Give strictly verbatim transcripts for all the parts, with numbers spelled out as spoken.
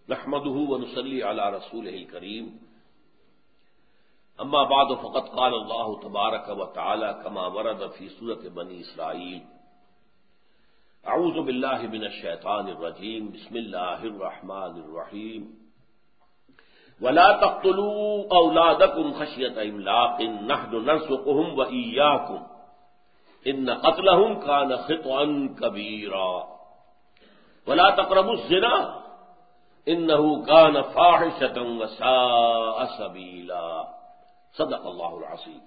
نحمده ونصلي على رسوله الكريم اما بعد فقد قال الله تبارك وتعالى كما ورد في سورة بني اسرائيل اعوذ بالله من الشيطان الرجيم بسم الله الرحمن الرحيم ولا تقتلوا اولادكم خشية املاق نحن نرزقهم واياكم ان قتلهم كان خطئا كبيرا ولا تقربوا الزنا انه كان فاحشة وساء سبيلا صدق اللہ العظیم۔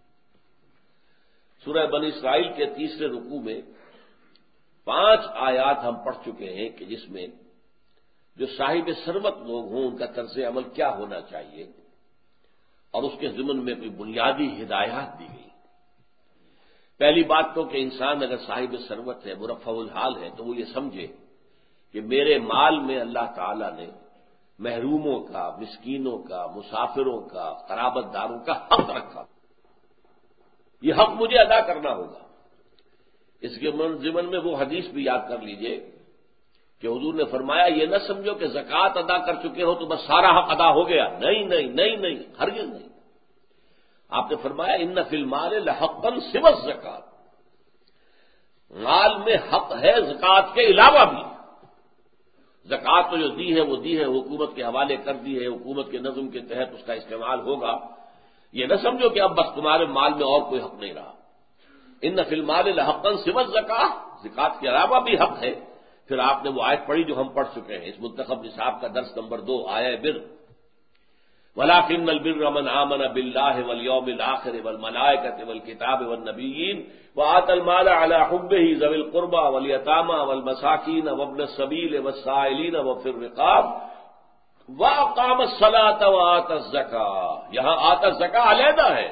سورہ بنی اسرائیل کے تیسرے رکوع میں پانچ آیات ہم پڑھ چکے ہیں کہ جس میں جو صاحب ثروت لوگ ہوں ان کا طرز عمل کیا ہونا چاہیے اور اس کے ضمن میں کوئی بنیادی ہدایات دی گئی۔ پہلی بات تو کہ انسان اگر صاحب ثروت ہے، مرفع الحال ہے، تو وہ یہ سمجھے کہ میرے مال میں اللہ تعالی نے محروموں کا، مسکینوں کا، مسافروں کا، قرابت داروں کا حق رکھا، یہ حق مجھے ادا کرنا ہوگا۔ اس کے ضمن میں وہ حدیث بھی یاد کر لیجئے کہ حضور نے فرمایا یہ نہ سمجھو کہ زکوٰۃ ادا کر چکے ہو تو بس سارا حق ادا ہو گیا، نہیں نہیں نہیں نہیں ہرگز نہیں۔ آپ نے فرمایا ان فی المال لحقا سوى الزکوٰۃ، مال میں حق ہے زکوٰۃ کے علاوہ بھی۔ زکوٰۃ تو جو دی ہے وہ دی ہے، حکومت کے حوالے کر دی ہے، حکومت کے نظم کے تحت اس کا استعمال ہوگا۔ یہ نہ سمجھو کہ اب بس تمہارے مال میں اور کوئی حق نہیں رہا۔ ان فی المال لحقا سوى الزکوٰۃ، زکوٰۃ کے علاوہ بھی حق ہے۔ پھر آپ نے وہ آیت پڑھی جو ہم پڑھ چکے ہیں، اس منتخب نصاب کا درس نمبر دو، آیہ بر وَلَٰكِنَّ الْبِرَّ مَنْ آمَنَ بِاللَّهِ وَالْيَوْمِ الْآخِرِ وَالْمَلَائِكَةِ وَالْكِتَابِ وَالنَّبِيِّينَ وَآتَى الْمَالَ عَلَىٰ حُبِّهِ ذَوِي الْقُرْبَىٰ وَالْيَتَامَىٰ وَالْمَسَاكِينَ وَابْنَ السَّبِيلِ وَالسَّائِلِينَ وَفِي الرِّقَابِ وَأَقَامَ الصَّلَاةَ وَآتَى الزَّكَاةَ، یہاں آتا الزکاة علیحدہ ہے،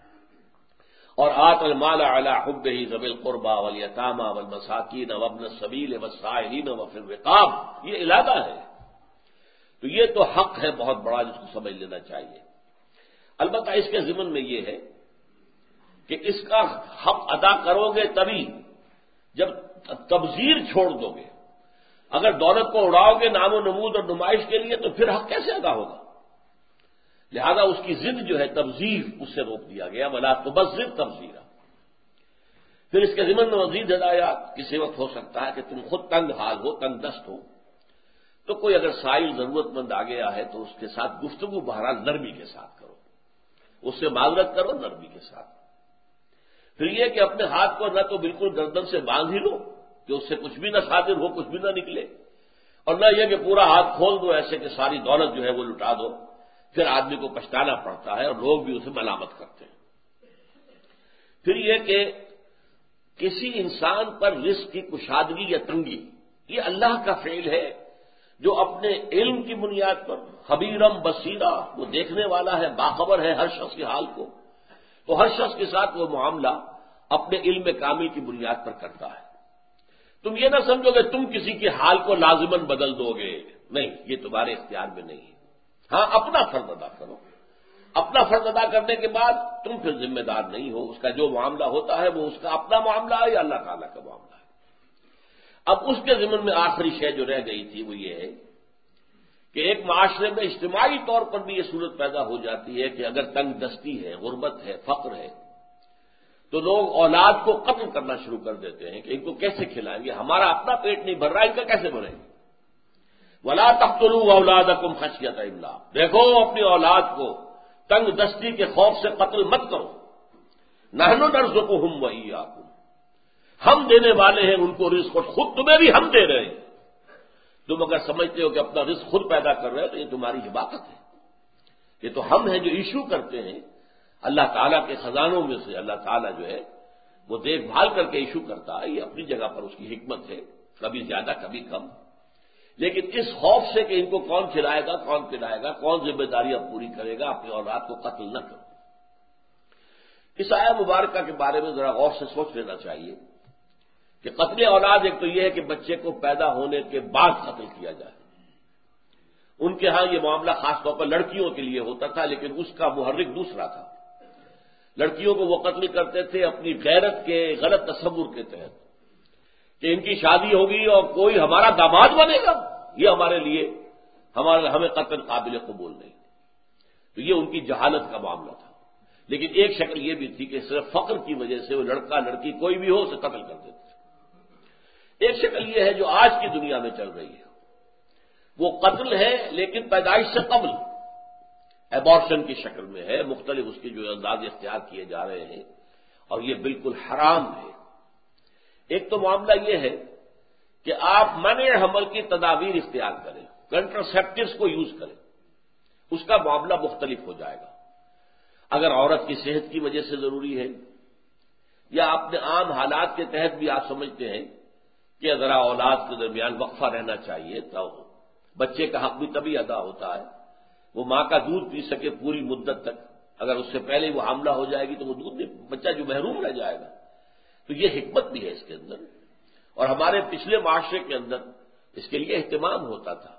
اور آتى المال علی حبہ ذوی القربى والیتامى والمساکین وابن السبیل والسائلین وفی الرقاب، یہ علیحدہ ہے۔ تو یہ تو حق ہے بہت بڑا جس کو سمجھ لینا چاہیے۔ البتہ اس کے ضمن میں یہ ہے کہ اس کا حق ادا کرو گے تبھی جب تبذیر چھوڑ دو گے۔ اگر دولت کو اڑاؤ گے نام و نمود اور نمائش کے لیے تو پھر حق کیسے ادا ہوگا؟ لہذا اس کی ضد جو ہے تبذیر، اس سے روک دیا گیا، ولا تبذر تبذیرا۔ پھر اس کے ضمن میں مزید ہدایات، کسی وقت ہو سکتا ہے کہ تم خود تنگ حال ہو، تنگ دست ہو، تو کوئی اگر سائل ضرورت مند آ گیا ہے تو اس کے ساتھ گفتگو بہرحال نرمی کے ساتھ کرو، اس سے معذرت کرو نرمی کے ساتھ۔ پھر یہ کہ اپنے ہاتھ کو نہ تو بالکل گردن سے باندھ ہی لو کہ اس سے کچھ بھی نہ صادر ہو، کچھ بھی نہ نکلے، اور نہ یہ کہ پورا ہاتھ کھول دو ایسے کہ ساری دولت جو ہے وہ لٹا دو، پھر آدمی کو پچھتانا پڑتا ہے اور لوگ بھی اسے ملامت کرتے ہیں۔ پھر یہ کہ کسی انسان پر رزق کی کشادگی یا تنگی، یہ اللہ کا فعل ہے جو اپنے علم کی بنیاد پر، خبیرم بصیرہ، وہ دیکھنے والا ہے، باخبر ہے ہر شخص کے حال کو، تو ہر شخص کے ساتھ وہ معاملہ اپنے علم کامل کی بنیاد پر کرتا ہے۔ تم یہ نہ سمجھو کہ تم کسی کے حال کو لازماً بدل دو گے، نہیں، یہ تمہارے اختیار میں نہیں ہے۔ ہاں، اپنا فرض ادا کرو، اپنا فرض ادا کرنے کے بعد تم پھر ذمہ دار نہیں ہو، اس کا جو معاملہ ہوتا ہے وہ اس کا اپنا معاملہ ہے یا اللہ تعالیٰ کا معاملہ ہے۔ اب اس کے ضمن میں آخری شے جو رہ گئی تھی وہ یہ ہے کہ ایک معاشرے میں اجتماعی طور پر بھی یہ صورت پیدا ہو جاتی ہے کہ اگر تنگ دستی ہے، غربت ہے، فقر ہے، تو لوگ اولاد کو قتل کرنا شروع کر دیتے ہیں کہ ان کو کیسے کھلائیں گے، ہمارا اپنا پیٹ نہیں بھر رہا، ان کا کیسے بھریں گے۔ وَلَا تَقْتُلُوا أَوْلَادَكُمْ خَشْيَةَ إِمْلَاقٍ، دیکھو اپنی اولاد کو تنگ دستی کے خوف سے قتل مت کرو۔ نَحْنُ نَرْزُقُهُمْ وَإِيَّاكُمْ، ہم دینے والے ہیں ان کو رزق، اور خود تمہیں بھی ہم دے رہے ہیں۔ تم اگر سمجھتے ہو کہ اپنا رزق خود پیدا کر رہے ہو تو یہ تمہاری حماقت ہے۔ یہ تو ہم ہیں جو ایشو کرتے ہیں اللہ تعالیٰ کے خزانوں میں سے، اللہ تعالیٰ جو ہے وہ دیکھ بھال کر کے ایشو کرتا ہے، یہ اپنی جگہ پر اس کی حکمت ہے، کبھی زیادہ کبھی کم۔ لیکن اس خوف سے کہ ان کو کون کھلائے گا، کون پلائے گا، کون ذمہ داریاں پوری کرے گا، اپنی اولاد کو قتل نہ کرو۔ اس آیہ مبارکہ کے بارے میں ذرا غور سے سوچ لینا چاہیے کہ قتل اولاد ایک تو یہ ہے کہ بچے کو پیدا ہونے کے بعد قتل کیا جائے۔ ان کے ہاں یہ معاملہ خاص طور پر لڑکیوں کے لیے ہوتا تھا، لیکن اس کا محرک دوسرا تھا۔ لڑکیوں کو وہ قتل کرتے تھے اپنی غیرت کے غلط تصور کے تحت کہ ان کی شادی ہوگی اور کوئی ہمارا داماد بنے گا، یہ ہمارے لیے ہمارے ہمیں قتل قابل قبول نہیں. تو یہ ان کی جہالت کا معاملہ تھا. لیکن ایک شکل یہ بھی تھی کہ صرف فقر کی وجہ سے وہ لڑکا لڑکی کوئی بھی ہو اسے قتل کر دیتے تھے. ایک شکل یہ ہے جو آج کی دنیا میں چل رہی ہے، وہ قتل ہے لیکن پیدائش سے قبل ایبارشن کی شکل میں ہے. مختلف اس کے جو انداز اختیار کیے جا رہے ہیں اور یہ بالکل حرام ہے. ایک تو معاملہ یہ ہے کہ آپ منع حمل کی تدابیر اختیار کریں، کنٹراسیپٹیوز کو یوز کریں، اس کا معاملہ مختلف ہو جائے گا. اگر عورت کی صحت کی وجہ سے ضروری ہے یا اپنے عام حالات کے تحت بھی آپ سمجھتے ہیں کہ ذرا اولاد کے درمیان وقفہ رہنا چاہیے تو بچے کا حق بھی تبھی ادا ہوتا ہے. وہ ماں کا دودھ پی سکے پوری مدت تک، اگر اس سے پہلے وہ حاملہ ہو جائے گی تو وہ دودھ بچہ جو محروم رہ جائے گا. تو یہ حکمت بھی ہے اس کے اندر، اور ہمارے پچھلے معاشرے کے اندر اس کے لیے اہتمام ہوتا تھا.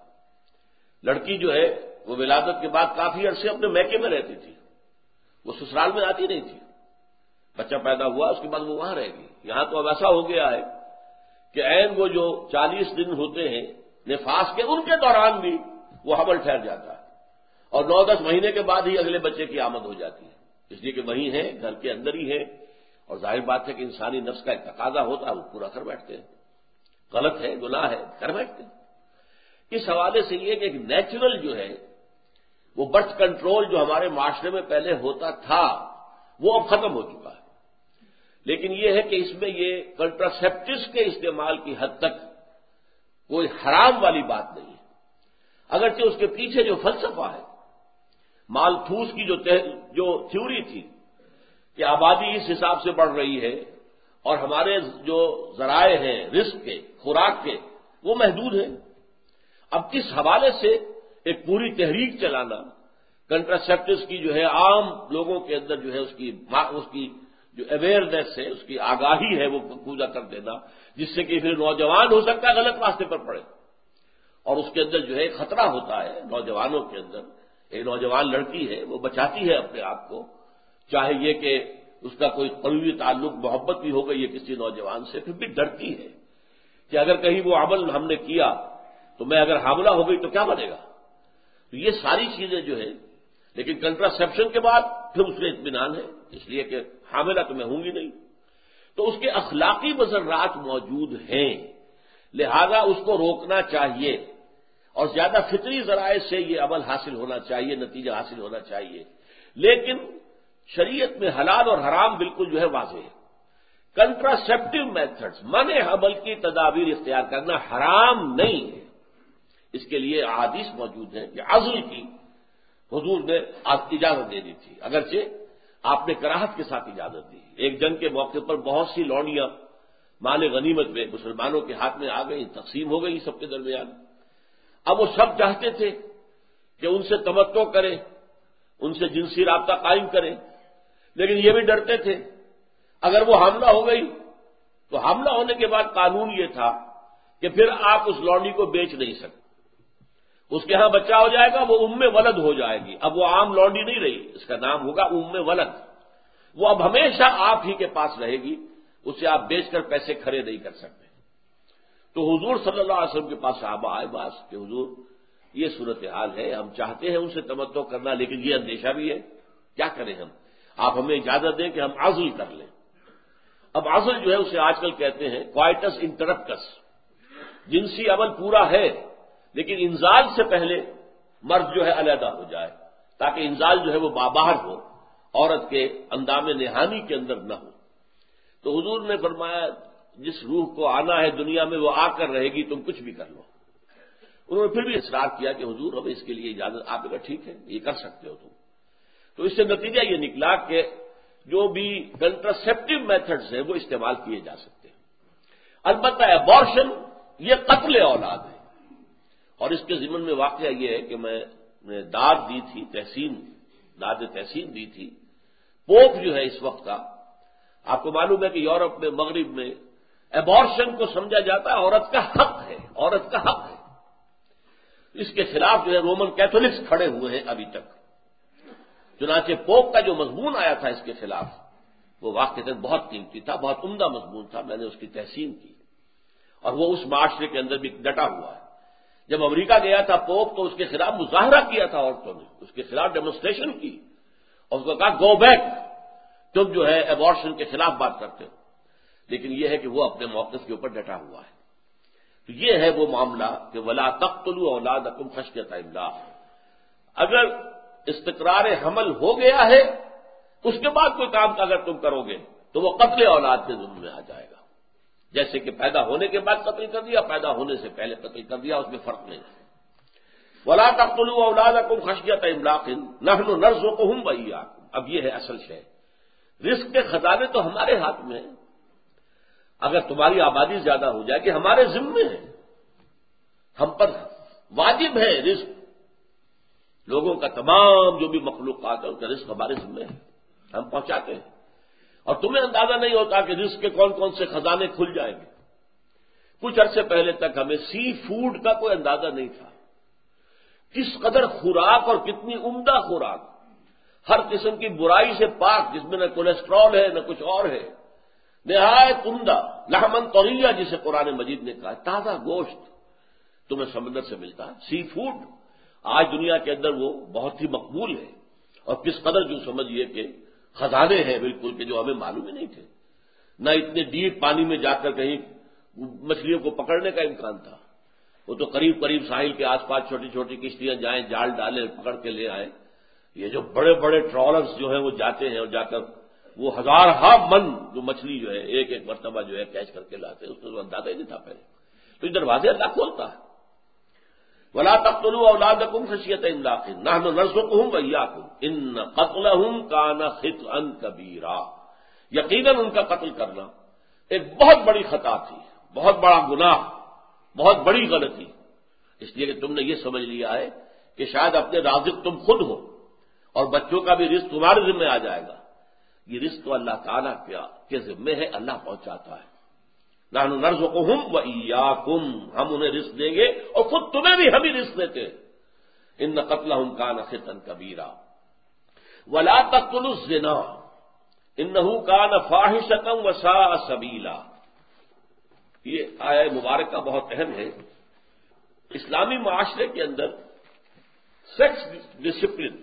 لڑکی جو ہے وہ ولادت کے بعد کافی عرصے اپنے میکے میں رہتی تھی، وہ سسرال میں آتی نہیں تھی. بچہ پیدا ہوا اس کے بعد وہ وہاں رہے گی. یہاں تو اب ایسا ہو گیا ہے کہ عین وہ جو چالیس دن ہوتے ہیں نفاس کے، ان کے دوران بھی وہ حمل ٹھہر جاتا ہے، اور نو دس مہینے کے بعد ہی اگلے بچے کی آمد ہو جاتی ہے. اس لیے کہ وہی ہے، گھر کے اندر ہی ہے، اور ظاہر بات ہے کہ انسانی نفس کا ایک تقاضا ہوتا ہے، وہ پورا کر بیٹھتے ہیں. غلط ہے، گناہ ہے، کر بیٹھتے ہیں. اس حوالے سے یہ کہ ایک نیچرل جو ہے وہ برتھ کنٹرول جو ہمارے معاشرے میں پہلے ہوتا تھا وہ اب ختم ہو چکا ہے. لیکن یہ ہے کہ اس میں یہ کنٹراسیپٹیوز کے استعمال کی حد تک کوئی حرام والی بات نہیں ہے، اگرچہ اس کے پیچھے جو فلسفہ ہے، مالتھوس کی جو جو تھیوری تھی کہ آبادی اس حساب سے بڑھ رہی ہے اور ہمارے جو ذرائع ہیں رزق کے، خوراک کے، وہ محدود ہیں. اب اس حوالے سے ایک پوری تحریک چلانا، کنٹراسیپٹیوز کی جو ہے عام لوگوں کے اندر جو ہے اس کی اس کی جو اویئرنیس ہے، اس کی آگاہی ہے، وہ پوجا کر دینا، جس سے کہ پھر نوجوان ہو سکتا ہے غلط راستے پر پڑے. اور اس کے اندر جو ہے خطرہ ہوتا ہے نوجوانوں کے اندر. ایک نوجوان لڑکی ہے وہ بچاتی ہے اپنے آپ کو، چاہے یہ کہ اس کا کوئی قوی تعلق محبت بھی ہو گئی ہے کسی نوجوان سے، پھر بھی ڈرتی ہے کہ اگر کہیں وہ عمل ہم نے کیا تو میں اگر حاملہ ہو گئی تو کیا بنے گا. تو یہ ساری چیزیں جو ہے، لیکن کنٹراسیپشن کے بعد پھر اس میں اطمینان ہے، اس لیے کہ حاملہ تو میں ہوں گی نہیں. تو اس کے اخلاقی مضرات موجود ہیں، لہذا اس کو روکنا چاہیے، اور زیادہ فطری ذرائع سے یہ عمل حاصل ہونا چاہیے، نتیجہ حاصل ہونا چاہیے. لیکن شریعت میں حلال اور حرام بالکل جو ہے واضح ہے. کنٹراسیپٹیو میتھڈز، منع حمل کی تدابیر اختیار کرنا حرام نہیں ہے. اس کے لیے احادیث موجود ہیں کہ عزل کی حضور نے اجازت دے دی تھی، اگرچہ آپ نے کراہت کے ساتھ اجازت دی. ایک جنگ کے موقع پر بہت سی لونیاں مال غنیمت میں مسلمانوں کے ہاتھ میں آ گئی، تقسیم ہو گئی سب کے درمیان. اب وہ سب چاہتے تھے کہ ان سے تمتع کریں، ان سے جنسی رابطہ قائم کریں، لیکن یہ بھی ڈرتے تھے اگر وہ حاملہ ہو گئی تو حاملہ ہونے کے بعد قانون یہ تھا کہ پھر آپ اس لونڈی کو بیچ نہیں سکتے. اس کے ہاں بچہ ہو جائے گا وہ ام ولد ہو جائے گی. اب وہ عام لونڈی نہیں رہی، اس کا نام ہوگا ام ولد. وہ اب ہمیشہ آپ ہی کے پاس رہے گی، اسے آپ بیچ کر پیسے کھڑے نہیں کر سکتے. تو حضور صلی اللہ علیہ وسلم کے پاس صحابہ آئے باز کہ حضور یہ صورتحال ہے، ہم چاہتے ہیں ان سے تمتع کرنا لیکن یہ اندیشہ بھی ہے، کیا کریں ہم؟ آپ ہمیں اجازت دیں کہ ہم عزل کر لیں. اب عزل جو ہے اسے آج کل کہتے ہیں کوائٹس انٹرپٹس. جنسی عمل پورا ہے لیکن انزال سے پہلے مرد جو ہے علیحدہ ہو جائے، تاکہ انزال جو ہے وہ باہر ہو، عورت کے اندام نہانی کے اندر نہ ہو. تو حضور نے فرمایا جس روح کو آنا ہے دنیا میں وہ آ کر رہے گی، تم کچھ بھی کر لو. انہوں نے پھر بھی اصرار کیا کہ حضور ہمیں اس کے لیے اجازت، آپ نے کہا ٹھیک ہے یہ کر سکتے ہو تم. تو اس سے نتیجہ یہ نکلا کہ جو بھی کنٹراسیپٹیو میتھڈز ہیں وہ استعمال کیے جا سکتے ہیں. البتہ ابارشن یہ قتل اولاد ہے. اور اس کے ضمن میں واقعہ یہ ہے کہ میں نے داد دی تھی، تحسین داد تحسین دی تھی. پوپ جو ہے اس وقت کا، آپ کو معلوم ہے کہ یورپ میں، مغرب میں ابارشن کو سمجھا جاتا ہے عورت کا حق ہے، عورت کا حق ہے. اس کے خلاف جو ہے رومن کیتھولکس کھڑے ہوئے ہیں ابھی تک. چنانچہ پوپ کا جو مضمون آیا تھا اس کے خلاف وہ واقعتاً بہت قیمتی تھا، بہت عمدہ مضمون تھا. میں نے اس کی تحسین کی اور وہ اس معاشرے کے اندر بھی ڈٹا ہوا ہے. جب امریکہ گیا تھا پوپ تو اس کے خلاف مظاہرہ کیا تھا عورتوں نے، اس کے خلاف ڈیمونسٹریشن کی اور اس کو کہا گو بیک، تم جو ہے ایبارشن کے خلاف بات کرتے ہو، لیکن یہ ہے کہ وہ اپنے موقف کے اوپر ڈٹا ہوا ہے۔ تو یہ ہے وہ معاملہ کہ ولا تقتلوا اولادکم خشیۃ املاق، اگر استقرار حمل ہو گیا ہے اس کے بعد کوئی کام اگر تم کرو گے تو وہ قتل اولاد کے ضمن میں آ جائے گا، جیسے کہ پیدا ہونے کے بعد قتل کر دیا، پیدا ہونے سے پہلے قتل کر دیا، اس میں فرق نہیں ہے۔ ولا تقتلوا اولادکم خشیۃ املاق نحن نرزقهم وإياکم، اب یہ ہے اصل شے، رزق کے خزانے تو ہمارے ہاتھ میں ہیں، اگر تمہاری آبادی زیادہ ہو جائے کہ ہمارے ذمے ہے، ہم پر واجب ہے رزق، لوگوں کا تمام جو بھی مخلوقات ہے ان کا رزق ہمارے ذمے ہے، ہم پہنچاتے ہیں، اور تمہیں اندازہ نہیں ہوتا کہ رزق کے کون کون سے خزانے کھل جائیں گے۔ کچھ عرصے پہلے تک ہمیں سی فوڈ کا کوئی اندازہ نہیں تھا، کس قدر خوراک اور کتنی عمدہ خوراک، ہر قسم کی برائی سے پاک، جس میں نہ کولیسٹرول ہے نہ کچھ اور ہے، نہایت عمدہ لحمن طریہ جسے قرآن مجید نے کہا، تازہ گوشت تمہیں سمندر سے ملتا ہے، سی فوڈ آج دنیا کے اندر وہ بہت ہی مقبول ہے، اور کس قدر جو سمجھیے کہ خزانے ہیں بالکل کہ جو ہمیں معلوم ہی نہیں تھے، نہ اتنے ڈیپ پانی میں جا کر کہیں مچھلیوں کو پکڑنے کا امکان تھا، وہ تو قریب قریب ساحل کے آس پاس چھوٹی چھوٹی کشتیاں جائیں، جال ڈالیں، پکڑ کے لے آئیں، یہ جو بڑے بڑے ٹرالرز جو ہیں وہ جاتے ہیں اور جا کر وہ ہزار ہا من جو مچھلی جو ہے ایک ایک مرتبہ جو ہے کیچ کر کے لاتے ہیں، اس کو تو اندازہ ہی نہیں تھا پہلے، تو یہ دروازے اللہ کھولتا ہے۔ ولا تقتلوا اولادکم خشیۃ املاق نحن نرزقهم وإياکم ان قتلهم کان خطئا کبیرا، یقیناً ان کا قتل کرنا ایک بہت بڑی خطا تھی، بہت بڑا گناہ، بہت بڑی غلطی، اس لیے کہ تم نے یہ سمجھ لیا ہے کہ شاید اپنے رازق تم خود ہو اور بچوں کا بھی رزق تمہارے ذمہ آ جائے گا، یہ رزق تو اللہ تعالیٰ کے ذمہ ہے، اللہ پہنچاتا ہے۔ نحن نرزقهم وإياکم، ہم انہیں رزق دیں گے اور خود تمہیں بھی ہم ہی رزق دیتے ہیں۔ ان قتلهم کان خطئا کبیرا ولا تقتلوا الزنا انه کان فاحشۃ وساء سبیلا، یہ آیہ مبارکہ بہت اہم ہے۔ اسلامی معاشرے کے اندر سیکس ڈسپلن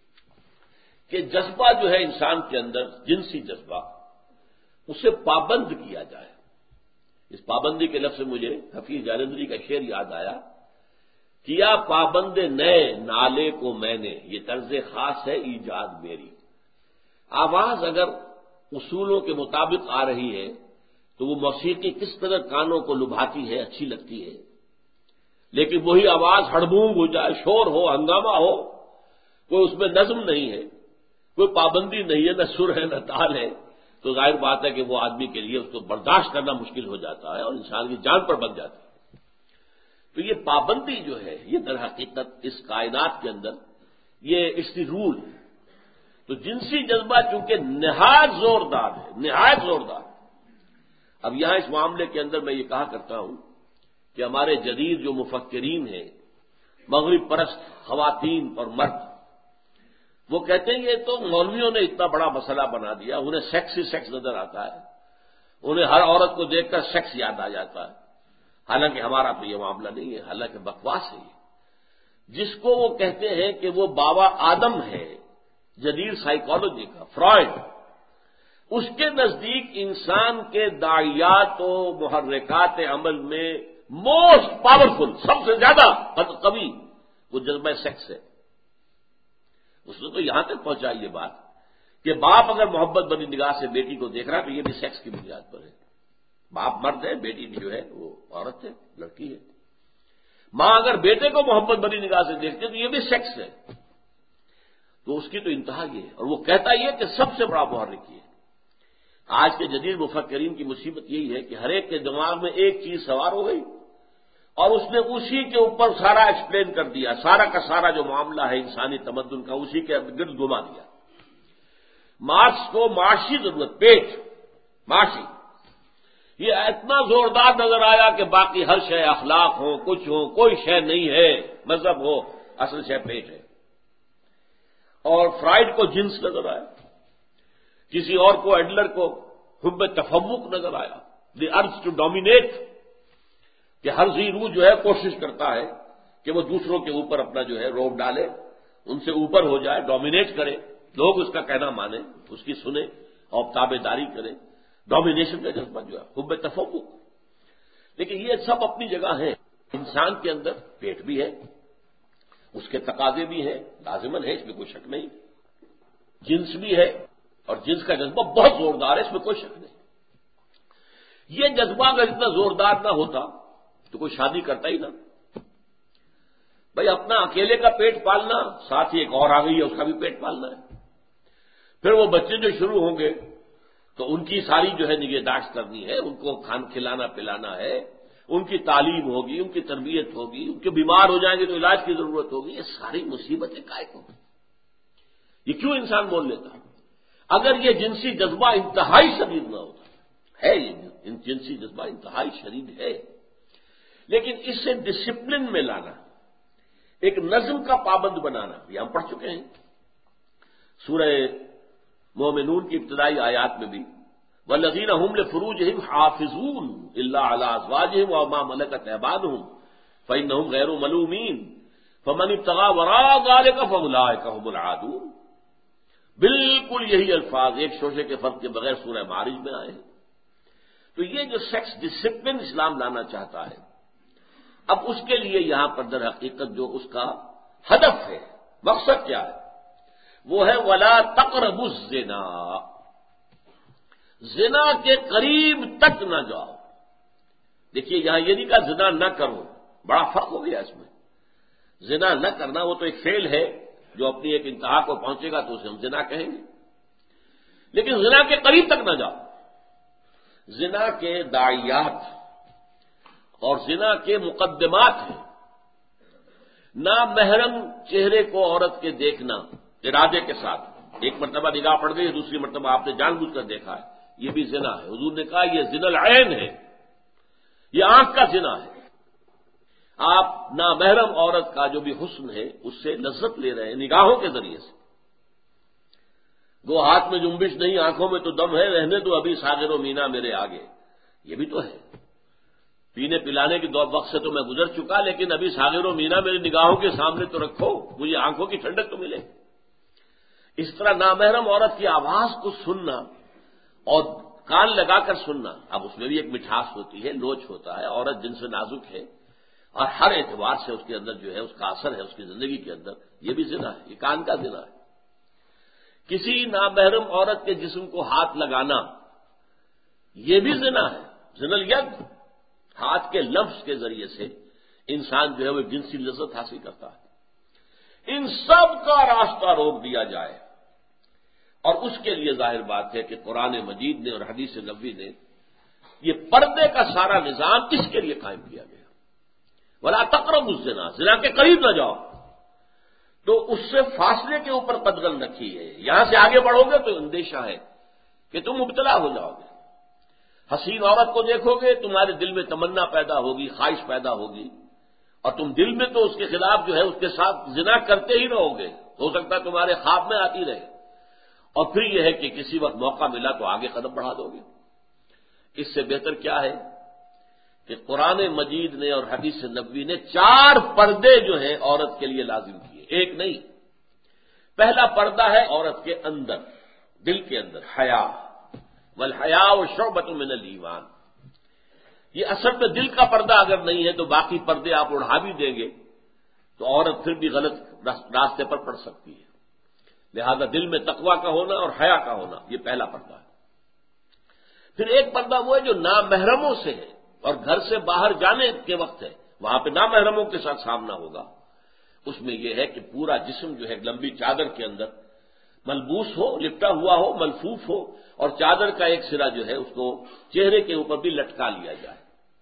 کہ جذبہ جو ہے انسان کے اندر، جنسی جذبہ، اسے پابند کیا جائے۔ اس پابندی کے لفظ سے مجھے حفیظ جالندری کا شعر یاد آیا، کیا پابند نئے نالے کو میں نے، یہ طرز خاص ہے ایجاد میری۔ آواز اگر اصولوں کے مطابق آ رہی ہے تو وہ موسیقی کس قدر کانوں کو لبھاتی ہے، اچھی لگتی ہے، لیکن وہی آواز ہڑبونگ ہو جائے، شور ہو، ہنگامہ ہو، کوئی اس میں نظم نہیں ہے، کوئی پابندی نہیں ہے، نہ سر ہے نہ تال ہے، تو ظاہر بات ہے کہ وہ آدمی کے لیے اس کو برداشت کرنا مشکل ہو جاتا ہے اور انسان کی جان پر بن جاتی ہے۔ تو یہ پابندی جو ہے یہ در حقیقت اس کائنات کے اندر یہ اس کی رول، تو جنسی جذبہ چونکہ نہایت زوردار ہے، نہایت زوردار۔ اب یہاں اس معاملے کے اندر میں یہ کہا کرتا ہوں کہ ہمارے جدید جو مفکرین ہیں، مغرب پرست خواتین اور مرد، وہ کہتے ہیں یہ تو مولویوں نے اتنا بڑا مسئلہ بنا دیا، انہیں سیکس ہی سیکس نظر آتا ہے، انہیں ہر عورت کو دیکھ کر سیکس یاد آ جاتا ہے، حالانکہ ہمارا تو یہ معاملہ نہیں ہے، حالانکہ بکواس ہے۔ جس کو وہ کہتے ہیں کہ وہ بابا آدم ہے جدید سائیکالوجی کا، فرائڈ، اس کے نزدیک انسان کے داعیات و محرکات عمل میں موسٹ پاورفل، سب سے زیادہ قوی وہ جذبہ سیکس ہے۔ اس نے تو یہاں تک پہنچائی یہ بات کہ باپ اگر محبت بنی نگاہ سے بیٹی کو دیکھ رہا ہے تو یہ بھی سیکس کی بنیاد پر ہے، باپ مرد ہے، بیٹی بھی جو ہے وہ عورت ہے، لڑکی ہے۔ ماں اگر بیٹے کو محبت بنی نگاہ سے دیکھتے تو یہ بھی سیکس ہے، تو اس کی تو انتہا یہ ہے، اور وہ کہتا یہ کہ سب سے بڑا محرک یہ ہے۔ آج کے جدید مفکرین کی مصیبت یہی ہے کہ ہر ایک کے دماغ میں ایک چیز سوار ہو گئی اور اس نے اسی کے اوپر سارا ایکسپلین کر دیا، سارا کا سارا جو معاملہ ہے انسانی تمدن کا اسی کے گرد گھما دیا۔ مارکس کو معاشی ضرورت، پیٹ معاشی، یہ اتنا زوردار نظر آیا کہ باقی ہر شے اخلاق ہو، کچھ ہو، کوئی شے نہیں ہے، مذہب ہو، اصل شے پیٹ ہے۔ اور فرائڈ کو جنس نظر آیا، کسی اور کو ایڈلر کو حب تفوق نظر آیا، دی ارج ٹو ڈومینیٹ، کہ ہر ذی روح جو ہے کوشش کرتا ہے کہ وہ دوسروں کے اوپر اپنا جو ہے روب ڈالے، ان سے اوپر ہو جائے، ڈومینیٹ کرے، لوگ اس کا کہنا مانیں، اس کی سنیں اور تابع داری کریں، ڈومینیشن کا جذبہ جو ہے، حب تفوق۔ لیکن یہ سب اپنی جگہ ہیں۔ انسان کے اندر پیٹ بھی ہے، اس کے تقاضے بھی ہیں، لازمن ہے، اس میں کوئی شک نہیں، جنس بھی ہے، اور جنس کا جذبہ بہت زوردار ہے، اس میں کوئی شک نہیں۔ یہ جذبہ اگر اتنا زوردار نہ ہوتا تو کوئی شادی کرتا ہی نہ۔ بھائی اپنا اکیلے کا پیٹ پالنا، ساتھ ہی ایک اور آ گئی ہے، اس کا بھی پیٹ پالنا ہے، پھر وہ بچے جو شروع ہوں گے تو ان کی ساری جو ہے نگہداشت کرنی ہے، ان کو کھان کھلانا پلانا ہے، ان کی تعلیم ہوگی، ان کی تربیت ہوگی، ان کے بیمار ہو جائیں گے تو علاج کی ضرورت ہوگی، یہ ساری مصیبتیں قائم ہوگی۔ یہ کیوں انسان بول لیتا؟ اگر یہ جنسی جذبہ انتہائی شدید نہ ہوتا، ہے یہ جنسی جذبہ انتہائی شدید ہے، لیکن اس سے ڈسپلن میں لانا، ایک نظم کا پابند بنانا، یہ ہم پڑھ چکے ہیں سورہ مومنون کی ابتدائی آیات میں بھی، والذین هم لفروجہم حافظون الا علی ازواجہم وما ملکت ایمانہم فانہم غیر ملومین فمن ابتغى وراء ذلک فاولئک هم العادون۔ بالکل یہی الفاظ ایک شوشے کے فرق کے بغیر سورہ معارج میں آئے ہیں۔ تو یہ جو سیکس ڈسپلن اسلام لانا چاہتا ہے، اب اس کے لیے یہاں پر در حقیقت جو اس کا ہدف ہے، مقصد کیا ہے، وہ ہے وَلَا تَقْرَبُوا الزِّنَا، زنا کے قریب تک نہ جاؤ۔ دیکھیے یہاں یہ نہیں کہا زنا نہ کرو، بڑا فرق ہو گیا اس میں۔ زنا نہ کرنا وہ تو ایک فعل ہے جو اپنی ایک انتہا کو پہنچے گا تو اسے ہم زنا کہیں گے، لیکن زنا کے قریب تک نہ جاؤ۔ زنا کے داعیات اور زنا کے مقدمات ہیں، نامحرم چہرے کو عورت کے دیکھنا ارادے کے ساتھ، ایک مرتبہ نگاہ پڑ گئی، دوسری مرتبہ آپ نے جان بوجھ کر دیکھا ہے، یہ بھی زنا ہے۔ حضور نے کہا یہ زنا العین ہے، یہ آنکھ کا زنا ہے۔ آپ نامحرم عورت کا جو بھی حسن ہے اس سے لذت لے رہے ہیں نگاہوں کے ذریعے سے۔ گو ہاتھ میں جنبش نہیں، آنکھوں میں تو دم ہے، رہنے تو ابھی ساغر و مینا میرے آگے، یہ بھی تو ہے۔ پینے پلانے کے دو وقت سے تو میں گزر چکا، لیکن ابھی ساغر و مینا میری نگاہوں کے سامنے تو رکھو، مجھے آنکھوں کی ٹھنڈک تو ملے۔ اس طرح نامحرم عورت کی آواز کو سننا اور کان لگا کر سننا، اب اس میں بھی ایک مٹھاس ہوتی ہے، لوچ ہوتا ہے، عورت جن سے نازک ہے اور ہر اعتبار سے اس کے اندر جو ہے اس کا اثر ہے اس کی زندگی کے اندر، یہ بھی زنا ہے، یہ کان کا زنا ہے۔ کسی نامحرم عورت کے جسم کو ہاتھ لگانا یہ بھی زنا ہے، زنا الید، ہاتھ کے لفظ کے ذریعے سے انسان جو ہے وہ جنسی لذت حاصل کرتا ہے۔ ان سب کا راستہ روک دیا جائے، اور اس کے لیے ظاہر بات ہے کہ قرآن مجید نے اور حدیث نبوی نے یہ پردے کا سارا نظام اس کے لیے قائم کیا گیا۔ ولا تقربوا الزنا، زنا کے قریب نہ جاؤ، تو اس سے فاصلے کے اوپر قدغن رکھی ہے۔ یہاں سے آگے بڑھو گے تو اندیشہ ہے کہ تم مبتلا ہو جاؤ گے۔ حسین عورت کو دیکھو گے تمہارے دل میں تمنا پیدا ہوگی، خواہش پیدا ہوگی، اور تم دل میں تو اس کے خلاف جو ہے اس کے ساتھ زنا کرتے ہی رہو گے، ہو سکتا ہے تمہارے خواب میں آتی رہے، اور پھر یہ ہے کہ کسی وقت موقع ملا تو آگے قدم بڑھا دو گے۔ اس سے بہتر کیا ہے کہ قرآن مجید نے اور حدیث نبوی نے چار پردے جو ہیں عورت کے لیے لازم کیے، ایک نہیں۔ پہلا پردہ ہے عورت کے اندر، دل کے اندر، حیا، والحیاء شعبۃ من الایمان۔ یہ اصل میں دل کا پردہ اگر نہیں ہے تو باقی پردے آپ اڑا بھی دیں گے تو عورت پھر بھی غلط راستے پر پڑ سکتی ہے۔ لہذا دل میں تقویٰ کا ہونا اور حیا کا ہونا یہ پہلا پردہ ہے۔ پھر ایک پردہ وہ ہے جو نامحرموں سے ہے اور گھر سے باہر جانے کے وقت ہے، وہاں پہ نامحرموں کے ساتھ سامنا ہوگا۔ اس میں یہ ہے کہ پورا جسم جو ہے لمبی چادر کے اندر ملبوس ہو، لپٹا ہوا ہو، ملفوف ہو، اور چادر کا ایک سرا جو ہے اس کو چہرے کے اوپر بھی لٹکا لیا جائے۔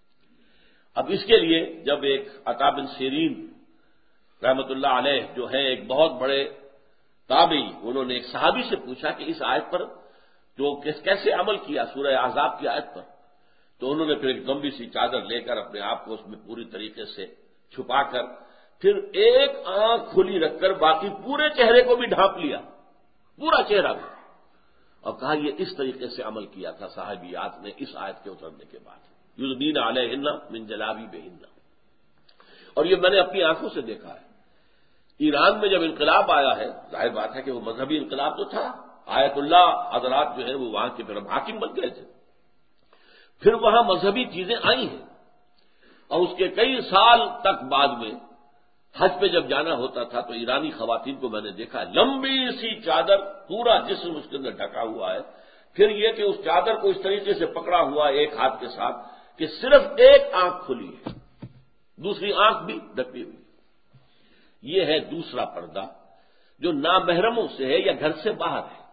اب اس کے لیے جب ایک عطا بن سیرین رحمت اللہ علیہ جو ہے ایک بہت بڑے تابعی، انہوں نے ایک صحابی سے پوچھا کہ اس آیت پر جو کیسے عمل کیا سورہ احزاب کی آیت پر، تو انہوں نے پھر ایک لمبی سی چادر لے کر اپنے آپ کو اس میں پوری طریقے سے چھپا کر پھر ایک آنکھ کھلی رکھ کر باقی پورے چہرے کو بھی ڈھانپ لیا، پورا چہرہ بھی، اور کہا یہ اس طریقے سے عمل کیا تھا صحابیات نے اس آیت کے اترنے کے بعد، یدنین علیہن من جلابیبہن۔ اور یہ میں نے اپنی آنکھوں سے دیکھا ہے۔ ایران میں جب انقلاب آیا ہے، ظاہر بات ہے کہ وہ مذہبی انقلاب تو تھا، آیت اللہ حضرات جو ہیں وہ وہاں کے پھر حاکم بن گئے تھے، پھر وہاں مذہبی چیزیں آئی ہیں، اور اس کے کئی سال تک بعد میں حج پہ جب جانا ہوتا تھا تو ایرانی خواتین کو میں نے دیکھا لمبی سی چادر، پورا جسم اس کے اندر ڈھکا ہوا ہے، پھر یہ کہ اس چادر کو اس طریقے سے پکڑا ہوا ہے ایک ہاتھ کے ساتھ کہ صرف ایک آنکھ کھلی ہے، دوسری آنکھ بھی ڈھکی ہوئی۔ یہ ہے دوسرا پردہ جو نامحرموں سے ہے یا گھر سے باہر ہے۔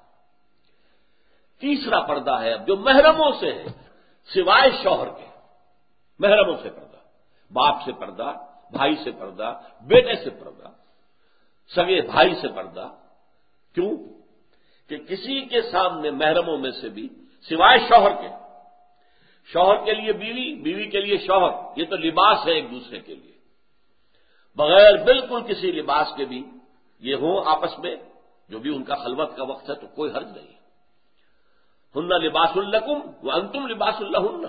تیسرا پردہ ہے اب جو محرموں سے ہے، سوائے شوہر کے، محرموں سے پردہ، باپ سے پردہ، بھائی سے پردہ، بیٹے سے پردہ، سگے بھائی سے پردہ۔ کیوں؟ کہ کسی کے سامنے محرموں میں سے بھی سوائے شوہر کے، شوہر کے لیے بیوی، بیوی کے لیے شوہر، یہ تو لباس ہے ایک دوسرے کے لیے، بغیر بالکل کسی لباس کے بھی یہ ہوں آپس میں، جو بھی ان کا خلوت کا وقت ہے تو کوئی حرج نہیں۔ ہن لباس لکم وانتم لباس لہن،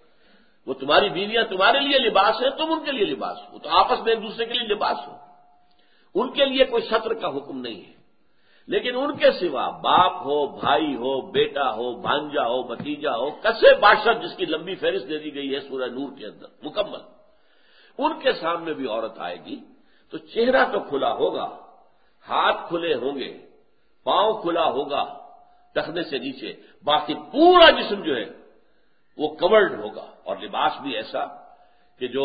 وہ تمہاری بیویاں تمہارے لیے لباس ہیں، تم ان کے لیے لباس ہو، تو آپس میں ایک دوسرے کے لیے لباس ہو۔ ان کے لیے کوئی ستر کا حکم نہیں ہے، لیکن ان کے سوا باپ ہو، بھائی ہو، بیٹا ہو، بھانجا ہو، بھتیجا ہو، کسے باشد جس کی لمبی فہرست دے دی گئی ہے سورہ نور کے اندر مکمل، ان کے سامنے بھی عورت آئے گی تو چہرہ تو کھلا ہوگا، ہاتھ کھلے ہوں گے، پاؤں کھلا ہوگا ٹخنے سے نیچے، باقی پورا جسم جو ہے وہ کورڈ ہوگا، اور لباس بھی ایسا کہ جو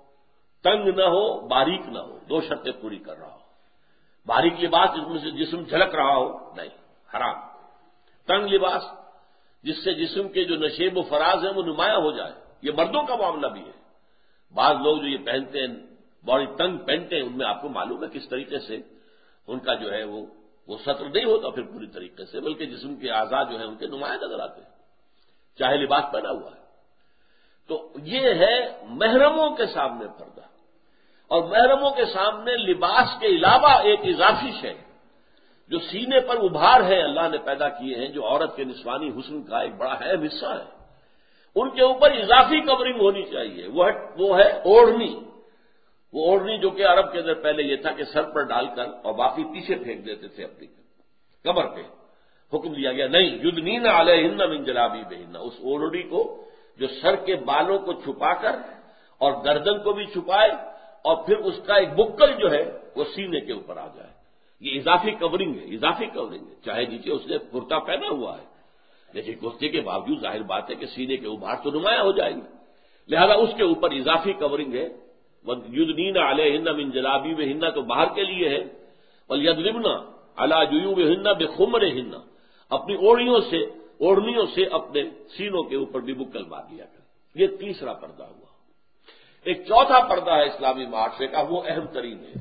تنگ نہ ہو باریک نہ ہو، دو شرطیں پوری کر رہا ہو۔ باریک لباس جس میں سے جسم جھلک رہا ہو نہیں، حرام۔ تنگ لباس جس سے جسم کے جو نشیب و فراز ہیں وہ نمایاں ہو جائے، یہ مردوں کا معاملہ بھی ہے۔ بعض لوگ جو یہ پہنتے ہیں بڑی تنگ پہنتے ہیں، ان میں آپ کو معلوم ہے کس طریقے سے ان کا جو ہے وہ وہ سطر نہیں ہوتا پھر پوری طریقے سے، بلکہ جسم کے اعضاء جو ہیں ان کے نمایاں نظر آتے ہیں، چاہے لباس پہنا ہوا ہے۔ تو یہ ہے محرموں کے سامنے پردہ، اور محرموں کے سامنے لباس کے علاوہ ایک اضافی شے جو سینے پر ابھار ہے اللہ نے پیدا کیے ہیں، جو عورت کے نسوانی حسن کا ایک بڑا اہم حصہ ہے، ان کے اوپر اضافی کورنگ ہونی چاہیے، وہ ہے وہ ہے اوڑھنی۔ وہ اوڑھنی جو کہ عرب کے اندر پہلے یہ تھا کہ سر پر ڈال کر اور باقی پیچھے پھینک دیتے تھے اپنی کمر پہ، حکم دیا گیا نہیں، یدنین علیہن من جلابیبہن، اس اوڑھنی کو جو سر کے بالوں کو چھپا کر اور گردن کو بھی چھپائے اور پھر اس کا ایک بکل جو ہے وہ سینے کے اوپر آ جائے، یہ اضافی کورنگ ہے، اضافی کورنگ ہے۔ چاہے نیچے اس نے کرتا پہنا ہوا ہے لیکن کرتے کے باوجود ظاہر بات ہے کہ سینے کے ابھار تو نمایاں ہو جائیں گے، لہذا اس کے اوپر اضافی کورنگ ہے۔ یدنین علیہن من جلابیبہن تو باہر کے لیے ہے، ولیضربن علی جیوبہن بخمرہن، اپنی اوڑھیوں سے اوڑھنیوں سے اپنے سینوں کے اوپر بھی بکل باندھ لیا کر۔ یہ تیسرا پردہ ہوا۔ ایک چوتھا پردہ ہے اسلامی معاشرے کا، وہ اہم ترین ہے،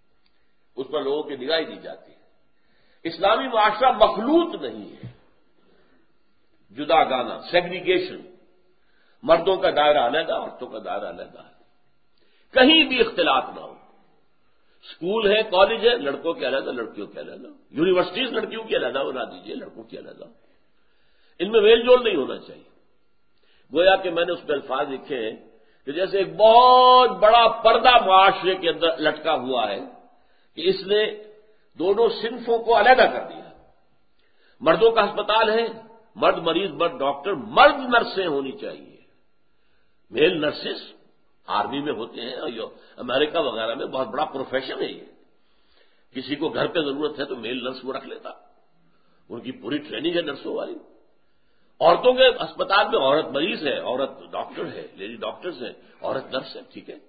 اس پر لوگوں کی نگاہ دی جاتی ہے۔ اسلامی معاشرہ مخلوط نہیں ہے، جدا گانا، سیگریگیشن، مردوں کا دائرہ علیحدہ، عورتوں کا دائرہ علیحدہ ہے، کہیں بھی اختلاط نہ ہو۔ اسکول ہے، کالج ہے، لڑکوں کے علیحدہ، لڑکیوں کے علیحدہ، یونیورسٹیز لڑکیوں کی علیحدہ بنا دیجیے، لڑکوں کی علیحدہ، ان میں میل جول نہیں ہونا چاہیے۔ گویا کہ میں نے اس پہ الفاظ لکھے ہیں کہ جیسے ایک بہت بڑا پردہ معاشرے کے اندر لٹکا ہوا ہے کہ اس نے دونوں صنفوں کو علیحدہ کر دیا۔ مردوں کا ہسپتال ہے، مرد مریض، مرد ڈاکٹر، مرد نرسیں ہونی چاہیے، میل نرسز آرمی میں ہوتے ہیں، اور امریکہ وغیرہ میں بہت بڑا پروفیشن ہے یہ، کسی کو گھر پہ ضرورت ہے تو میل نرس وہ رکھ لیتا، ان کی پوری ٹریننگ ہے نرسوں والی۔ عورتوں کے اسپتال میں عورت مریض ہے، عورت ڈاکٹر ہے، لیڈی ڈاکٹرز ہے، عورت نرس ہے، ٹھیک ہے۔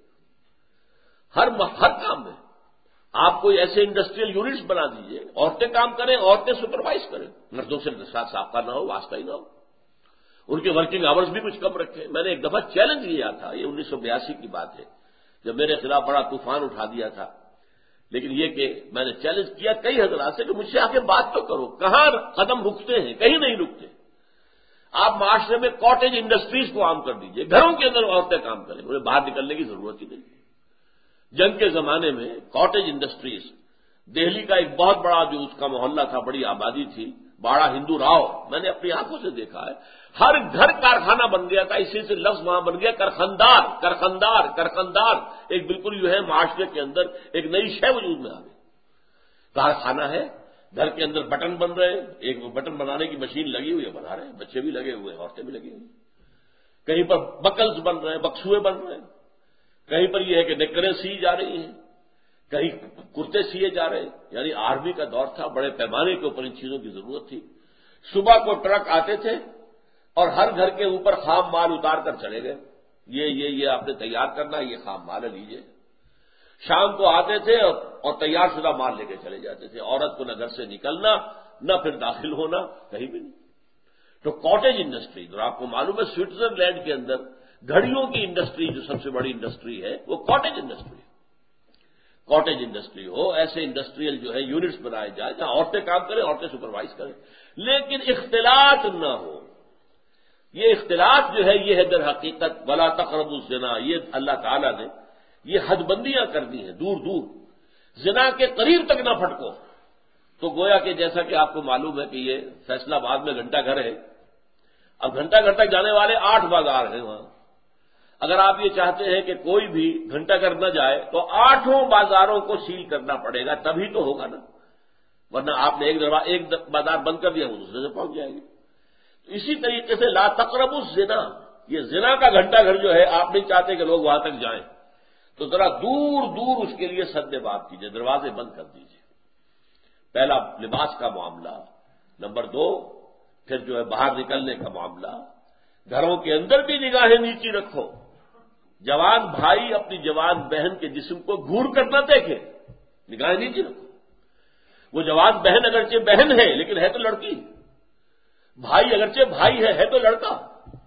ہر ہر کام میں آپ کوئی ایسے انڈسٹریل یونٹس بنا دیجئے، عورتیں کام کریں، عورتیں سپروائز کریں، مردوں سے ساتھ سابقہ نہ ہو، واسطہ ہی نہ ہو، ان کے ورکنگ آورز بھی کچھ کم رکھیں۔ میں نے ایک دفعہ چیلنج لیا تھا، یہ انیس سو بیاسی کی بات ہے، جب میرے خلاف بڑا طوفان اٹھا دیا تھا، لیکن یہ کہ میں نے چیلنج کیا کئی حضرات سے کہ مجھ سے آ کے بات تو کرو، کہاں قدم رکتے ہیں؟ کہیں نہیں رکتے۔ آپ معاشرے میں کاٹیج انڈسٹریز کو عام کر دیجئے، گھروں کے اندر عورتیں کام کریں، انہیں باہر نکلنے کی ضرورت ہی نہیں۔ جنگ کے زمانے میں کاٹیج انڈسٹریز، دہلی کا ایک بہت بڑا جو اس کا محلہ تھا، بڑی آبادی تھی، باڑا ہندو راؤ، میں نے اپنی آنکھوں سے دیکھا ہے، ہر گھر کارخانہ بن گیا تھا، اسی سے لفظ وہاں بن گیا کرخندار کرخندار کرخندار، ایک بالکل جو ہے معاشرے کے اندر ایک نئی شے وجود میں آ گئی۔ کارخانہ ہے، گھر کے اندر بٹن بن رہے ہیں، ایک بٹن بنانے کی مشین لگی ہوئی ہے، بنا رہے ہیں، بچے بھی لگے ہوئے ہیں، عورتیں بھی لگی ہوئی ہیں، کہیں پر بکلز بن رہے ہیں، بکسوے بن رہے ہیں، کہیں پر یہ ہے کہ نکریں سی جا رہی ہیں، کہیں کرتے سیے جا رہے ہیں، یعنی آرمی کا دور تھا، بڑے پیمانے کے اوپر ان چیزوں کی ضرورت تھی۔ صبح کو ٹرک آتے تھے اور ہر گھر کے اوپر خام مال اتار کر چلے گئے، یہ یہ یہ آپ نے تیار کرنا ہے، یہ خام مال ہے، لیجیے۔ شام کو آتے تھے اور تیار شدہ مال لے کے چلے جاتے تھے، عورت کو نہ گھر سے نکلنا نہ پھر داخل ہونا، کہیں بھی نہیں۔ تو کاٹیج انڈسٹری، اور آپ کو معلوم ہے سوئٹزرلینڈ کے اندر گھڑیوں کی انڈسٹری جو سب سے بڑی انڈسٹری ہے وہ کاٹیج انڈسٹری ہے۔ کاٹیج انڈسٹری ہو، ایسے انڈسٹریل جو ہے یونٹس بنائے جائیں جہاں عورتیں کام کریں، عورتیں سپروائز کریں، لیکن اختلاط نہ ہو۔ یہ اختلاط جو ہے یہ ہے در حقیقت ولا تقربوا الزنا، یہ اللہ تعالیٰ نے یہ حد بندیاں کر دی ہیں، دور دور زنا کے قریب تک نہ پھٹکو۔ تو گویا کہ جیسا کہ آپ کو معلوم ہے کہ یہ فیصلہ آباد میں گھنٹہ گھر ہے، اب گھنٹہ گھر تک جانے والے آٹھ بازار ہیں وہاں، اگر آپ یہ چاہتے ہیں کہ کوئی بھی گھنٹہ گھر نہ جائے تو آٹھوں بازاروں کو سیل کرنا پڑے گا، تبھی تو ہوگا نا، ورنہ آپ نے ایک دروازہ ایک بازار بند کر دیا وہ دوسرے سے پہنچ جائے گی۔ تو اسی طریقے سے لا تقربوا الزنا، یہ زنا کا گھنٹہ گھر جو ہے آپ نہیں چاہتے کہ لوگ وہاں تک جائیں، تو ذرا دور دور اس کے لیے سد بات کیجیے، دروازے بند کر دیجیے۔ پہلا لباس کا معاملہ، نمبر دو پھر جو ہے باہر نکلنے کا معاملہ، گھروں کے اندر بھی نگاہیں نیچی رکھو، جوان بھائی اپنی جوان بہن کے جسم کو گھور کر نہ دیکھے، نگاہیں نیچی رکھو۔ وہ جوان بہن اگرچہ بہن ہے لیکن ہے تو لڑکی، بھائی اگرچہ بھائی ہے ہے تو لڑکا،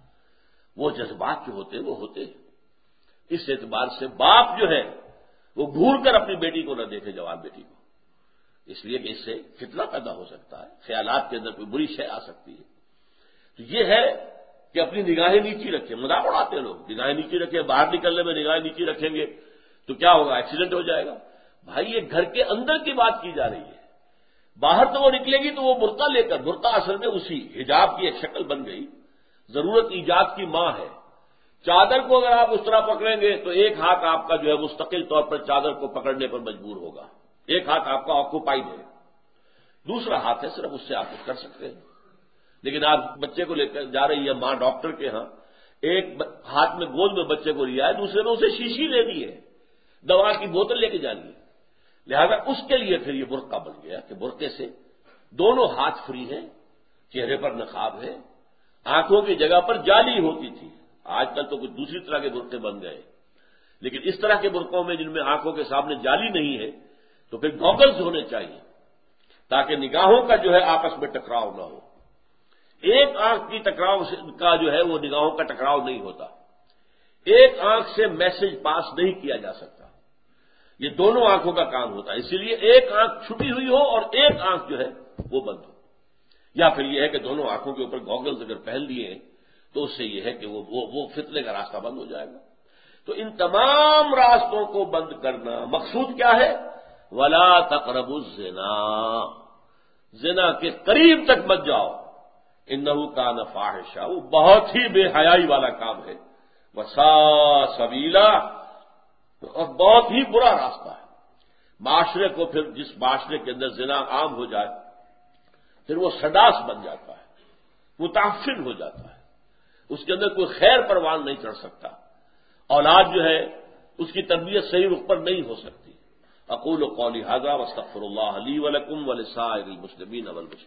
وہ جذبات جو ہوتے وہ ہوتے ہیں۔ اس اعتبار سے باپ جو ہے وہ گھور کر اپنی بیٹی کو نہ دیکھے، جوان بیٹی کو، اس لیے کہ اس سے فتنہ پیدا ہو سکتا ہے، خیالات کے اندر کوئی بری شے آ سکتی ہے۔ تو یہ ہے کہ اپنی نگاہیں نیچی رکھیں، مذاق اڑاتے ہیں لوگ، نگاہیں نیچی رکھیں، باہر نکلنے میں نگاہیں نیچی رکھیں گے تو کیا ہوگا، ایکسیڈنٹ ہو جائے گا۔ بھائی یہ گھر کے اندر کی بات کی جا رہی ہے، باہر تو وہ نکلے گی تو وہ برقع لے کر، برقع اصل میں اسی حجاب کی ایک شکل بن گئی، ضرورت ایجاد کی ماں ہے۔ چادر کو اگر آپ اس طرح پکڑیں گے تو ایک ہاتھ آپ کا جو ہے مستقل طور پر چادر کو پکڑنے پر مجبور ہوگا، ایک ہاتھ آپ کا آکوپائڈ ہے، دوسرا ہاتھ ہے صرف اس سے آپ کچھ کر سکتے ہیں۔ لیکن آپ بچے کو لے کر جا رہی ہے ماں ڈاکٹر کے ہاں، ایک ہاتھ میں گود میں بچے کو لیا ہے، دوسرے میں اسے شیشی لینی ہے، دوا کی بوتل لے کے جانی ہے، لہذا اس کے لیے پھر یہ برقع بن گیا کہ برقعے سے دونوں ہاتھ فری ہیں، چہرے پر نقاب ہے، آنکھوں کی جگہ پر جالی ہوتی تھی، آج کل تو کچھ دوسری طرح کے برقعے بن گئے، لیکن اس طرح کے برقعوں میں جن میں آنکھوں کے سامنے جالی نہیں ہے تو پھر گوگلز ہونے چاہیے تاکہ نگاہوں کا جو ہے آپس میں ٹکراؤ نہ ہو۔ ایک آنکھ کی ٹکراؤ کا جو ہے وہ نگاہوں کا ٹکراؤ نہیں ہوتا، ایک آنکھ سے میسج پاس نہیں کیا جا سکتا، یہ دونوں آنکھوں کا کام ہوتا ہے، اسی لیے ایک آنکھ چھپی ہوئی ہو اور ایک آنکھ جو ہے وہ بند ہو، یا پھر یہ ہے کہ دونوں آنکھوں کے اوپر گوگلز اگر پہن لیے ہیں تو اس سے یہ ہے کہ وہ وہ, وہ فتنے کا راستہ بند ہو جائے گا۔ تو ان تمام راستوں کو بند کرنا مقصود کیا ہے، ولا تقربوا الزنا، زنا کے قریب تک مت جاؤ، انہ کان فاحشہ، وہ بہت ہی بے حیائی والا کام ہے، وساء سبیلا، اور بہت ہی برا راستہ ہے۔ معاشرے کو پھر جس معاشرے کے اندر زنا عام ہو جائے پھر وہ سڈاس بن جاتا ہے، متعفن ہو جاتا ہے، اس کے اندر کوئی خیر پروان نہیں چڑھ سکتا، اولاد جو ہے اس کی تربیت صحیح رخ پر نہیں ہو سکتی۔ اقول قولی ھذا واستغفر اللہ لی ولکم ولسائر المسلمین والمسلمات۔